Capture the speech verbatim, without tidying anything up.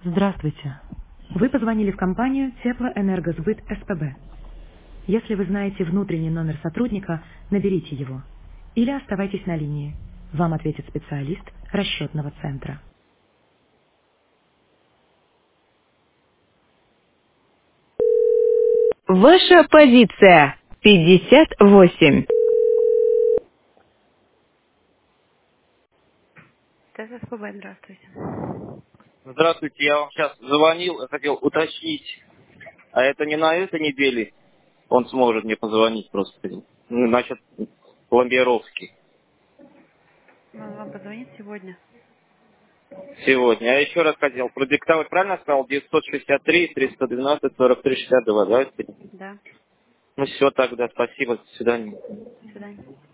Здравствуйте. Вы позвонили в компанию Теплоэнергосбыт СПБ. Если вы знаете внутренний номер сотрудника, наберите его. Или оставайтесь на линии. Вам ответит специалист расчетного центра. Ваша позиция пятьдесят восемь. ТССПБ, здравствуйте. Здравствуйте, я вам сейчас звонил, хотел уточнить, а это не на этой неделе он сможет мне позвонить просто, ну, насчет пломбировки Он вам позвонит сегодня? сегодня. Я еще раз хотел продиктовать, правильно я сказал, девятьсот шестьдесят три триста двенадцать сорок три шестьдесят два, да? Да. Ну все тогда, спасибо, до свидания. До свидания.